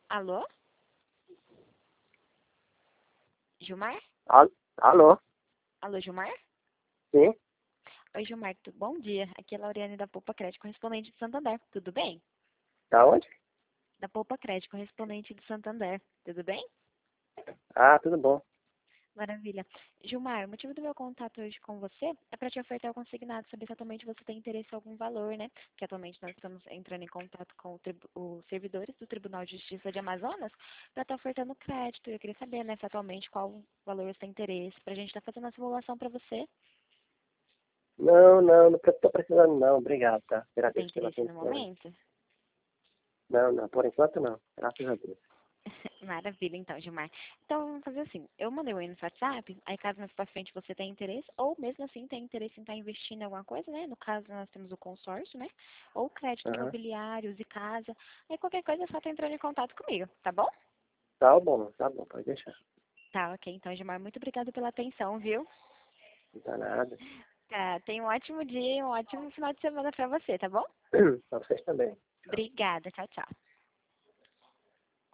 Alô? Gilmar? Alô? Alô, Gilmar? Sim? Oi, Gilmar, bom dia. Aqui é a Lauriane da Poupa Crédito, correspondente de Santander. Tudo bem? Da onde? Da Poupa Crédito, correspondente de Santander. Tudo bem? Ah, tudo bom. Maravilha. Gilmar, o motivo do meu contato hoje com você é para te ofertar o consignado, saber se atualmente você tem interesse em algum valor, né? Que atualmente nós estamos entrando em contato com os servidores do Tribunal de Justiça de Amazonas para estar ofertando crédito. Eu queria saber, né, se atualmente qual valor você tem interesse, para a gente estar fazendo a simulação para você. Não tô precisando não. Obrigado, tá? Não tem Agradeço pela interesse no atenção. momento? Não, por enquanto não. Graças a Deus. Maravilha, então, Gilmar. Então, vamos fazer assim. Eu mandei um e-mail no WhatsApp, aí caso mais pra frente você tenha interesse, ou mesmo assim tenha interesse em estar investindo em alguma coisa, né? No caso, nós temos o consórcio, né? Ou crédito Aham. imobiliário, de casa. Aí qualquer coisa é só estar entrando em contato comigo, tá bom? Tá bom, pode deixar. Tá, ok. Então, Gilmar, muito obrigada pela atenção, viu? Não tá nada. Tá, tenha um ótimo dia e um ótimo final de semana pra você, tá bom? Pra vocês também. Tchau. Obrigada. Tchau, tchau.